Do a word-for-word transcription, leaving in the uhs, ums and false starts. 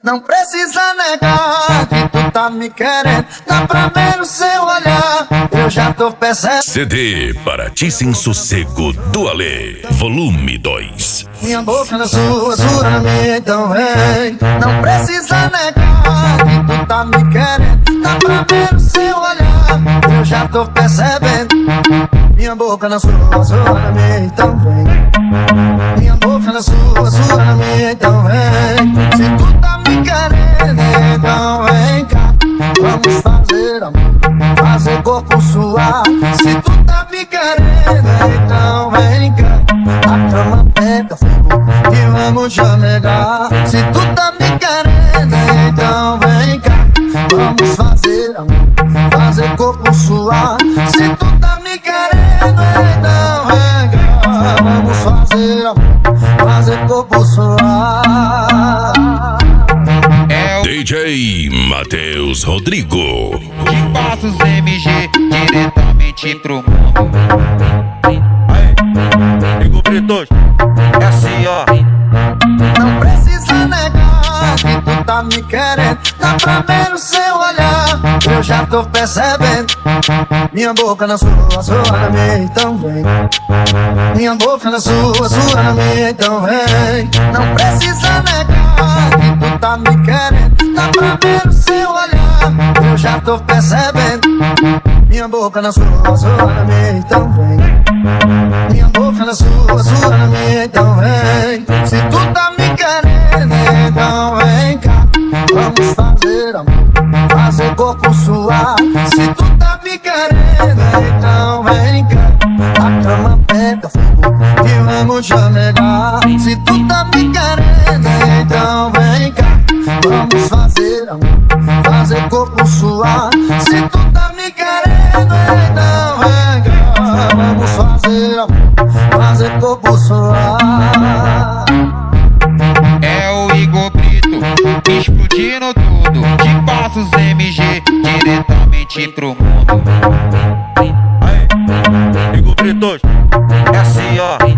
Não precisa negar que tu tá me querendo. Dá pra ver no seu olhar, eu já tô percebendo. C D Para Ti Sem Sossego do Ale, volume dois. Minha boca na sua, sua na minha, então vem. Não precisa negar que tu tá me querendo. Dá pra ver no seu olhar, eu já tô percebendo. Minha boca na sua, sua na minha, então vem. Minha boca na sua, sua na minha, então vem. Se tu tá me querendo, então vem cá. Vamos fazer amor, fazer corpo suar. Se tu tá me querendo, então vem cá. A cama pega fogo e vamos chamegar. Se tu tá me querendo, então vem cá. Vamos fazer amor, fazer corpo suar. Se tu tá me querendo, então vem cá. Vamos fazer amor, fazer corpo suar. D J Matheus Rodrigo. De Passos M G, diretamente pro mundo. Aí, Igor Britos, é assim ó. Não precisa negar que tu tá me querendo. Dá pra ver no seu olhar, eu já tô percebendo. Minha boca na sua, sua na minha, então vem. Minha boca na sua, sua na minha, então vem. Não precisa negar que tu tá me querendo. Dá pra ver no seu olhar, eu já tô percebendo. Minha boca na sua, sua na minha, então vem. Minha boca na sua, sua na minha, então vem. Se tu tá me querendo, então vem cá. Vamos fazer amor, fazer corpo suar. Se tu tá me querendo, então vem cá. A cama pega fogo e vamos chamegar. Se tu tá me querendo, então vem cá. Vamos fazer amor, fazer corpo suar. Se tu tá me querendo, então vem cá. Vamos fazer amor, fazer corpo suar. É o Igor Brito, explodindo tudo. De Passos M G, diretamente pro mundo. Aí, Igor Britos, é assim ó.